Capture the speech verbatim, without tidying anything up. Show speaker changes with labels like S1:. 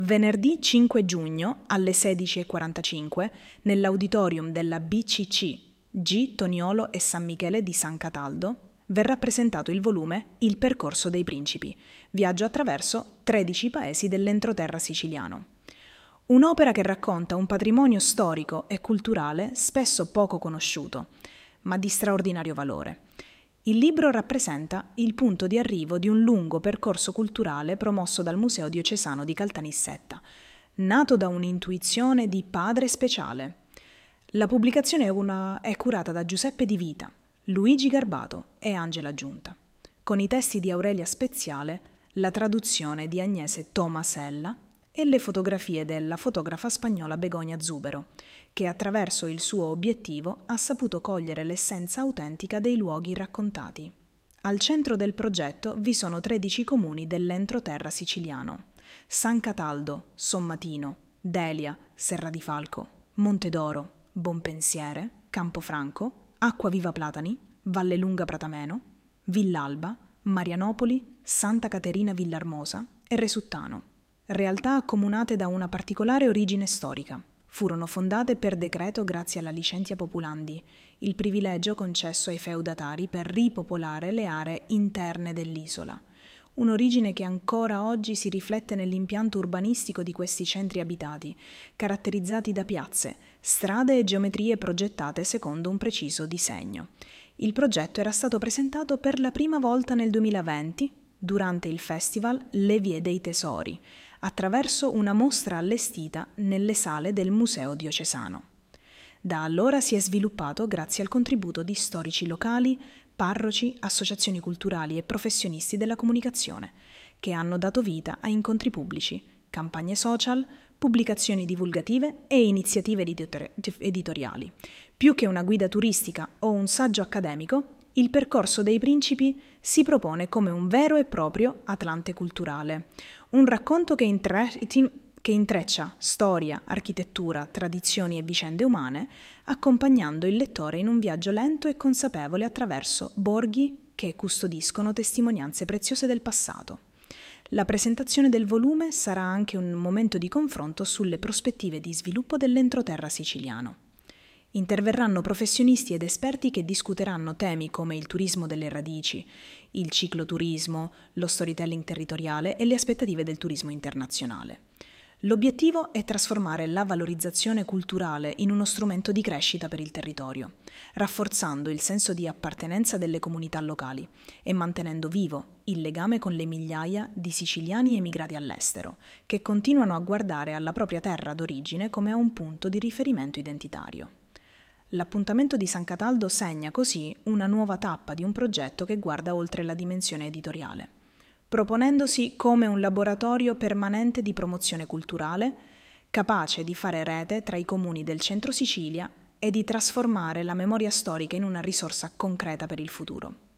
S1: Venerdì cinque giugno alle sedici e quarantacinque nell'auditorium della B C C G. Toniolo e San Michele di San Cataldo verrà presentato il volume Il percorso dei principi, viaggio attraverso tredici paesi dell'entroterra siciliano. Un'opera che racconta un patrimonio storico e culturale spesso poco conosciuto, ma di straordinario valore. Il libro rappresenta il punto di arrivo di un lungo percorso culturale promosso dal Museo Diocesano di Caltanissetta, nato da un'intuizione di padre speciale. La pubblicazione è, una, è curata da Giuseppe Di Vita, Luigi Garbato e Angela Giunta, con i testi di Aurelia Speziale, la traduzione di Agnese Tomasella e le fotografie della fotografa spagnola Begonia Zubero, che attraverso il suo obiettivo ha saputo cogliere l'essenza autentica dei luoghi raccontati. Al centro del progetto vi sono tredici comuni dell'entroterra siciliano: San Cataldo, Sommatino, Delia, Serra di Falco, Montedoro, Bonpensiere, Campofranco, Acquaviva Platani, Vallelunga Pratameno, Villalba, Marianopoli, Santa Caterina Villarmosa e Resuttano. Realtà accomunate da una particolare origine storica. Furono fondate per decreto grazie alla licentia populandi, il privilegio concesso ai feudatari per ripopolare le aree interne dell'isola. Un'origine che ancora oggi si riflette nell'impianto urbanistico di questi centri abitati, caratterizzati da piazze, strade e geometrie progettate secondo un preciso disegno. Il progetto era stato presentato per la prima volta nel duemilaventi, durante il festival Le Vie dei Tesori, attraverso una mostra allestita nelle sale del Museo Diocesano. Da allora si è sviluppato grazie al contributo di storici locali, parroci, associazioni culturali e professionisti della comunicazione, che hanno dato vita a incontri pubblici, campagne social, pubblicazioni divulgative e iniziative editoriali. Più che una guida turistica o un saggio accademico, il percorso dei principi si propone come un vero e proprio Atlante culturale, un racconto che, intre- che intreccia storia, architettura, tradizioni e vicende umane, accompagnando il lettore in un viaggio lento e consapevole attraverso borghi che custodiscono testimonianze preziose del passato. La presentazione del volume sarà anche un momento di confronto sulle prospettive di sviluppo dell'entroterra siciliano. Interverranno professionisti ed esperti che discuteranno temi come il turismo delle radici, il cicloturismo, lo storytelling territoriale e le aspettative del turismo internazionale. L'obiettivo è trasformare la valorizzazione culturale in uno strumento di crescita per il territorio, rafforzando il senso di appartenenza delle comunità locali e mantenendo vivo il legame con le migliaia di siciliani emigrati all'estero, che continuano a guardare alla propria terra d'origine come a un punto di riferimento identitario. L'appuntamento di San Cataldo segna così una nuova tappa di un progetto che guarda oltre la dimensione editoriale, proponendosi come un laboratorio permanente di promozione culturale, capace di fare rete tra i comuni del centro Sicilia e di trasformare la memoria storica in una risorsa concreta per il futuro.